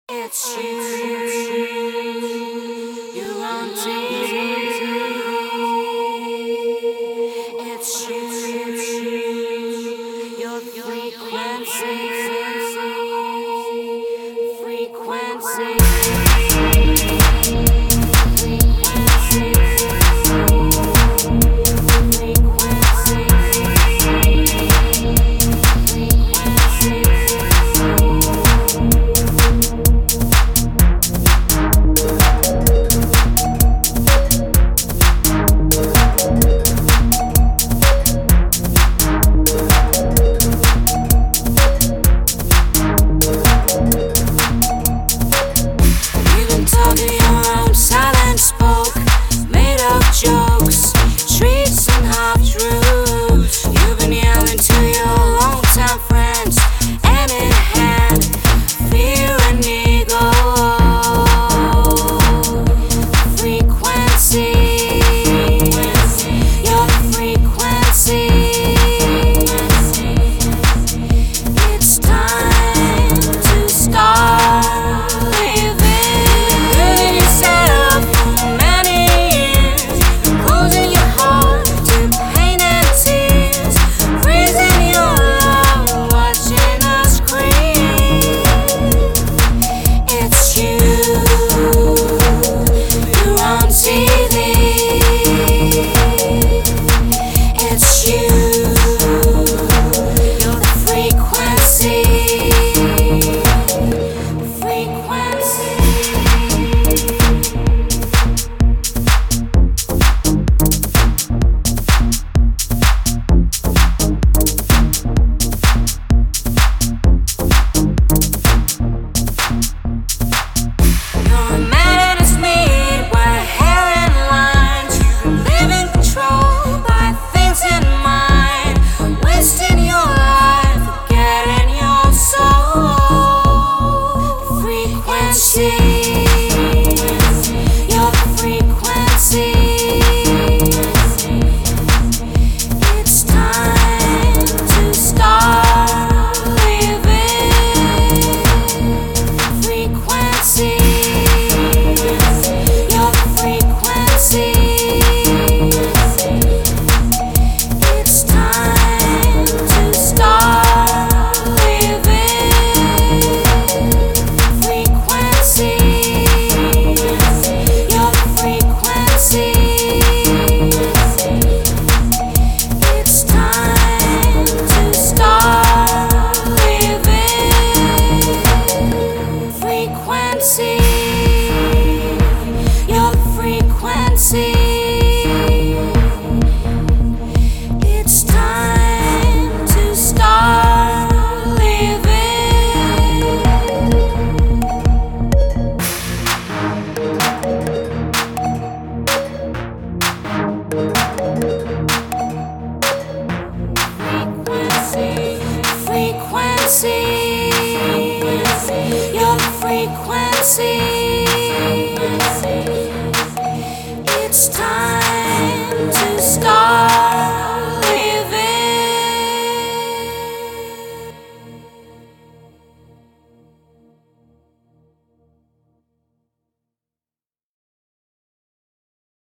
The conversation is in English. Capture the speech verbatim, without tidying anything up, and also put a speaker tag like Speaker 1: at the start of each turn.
Speaker 1: It's you, you're on T V. It's you, your frequency, frequency, jokes, treats and half truths. You've been yelling to your longtime friends, and in hand, fear and ego. Frequency, your frequency. It's time to start living. Living yourself for many years. Closing your heart to pain and tears, freezing your love, watching us scream. It's you, you're on T V. It's you, you're the frequency, frequency. Your frequency. It's time to start living. Frequency. Your frequency. It's time to start living. Frequency. It's time to start living. Frequency, your frequency. It's time to start living. Frequency, frequency.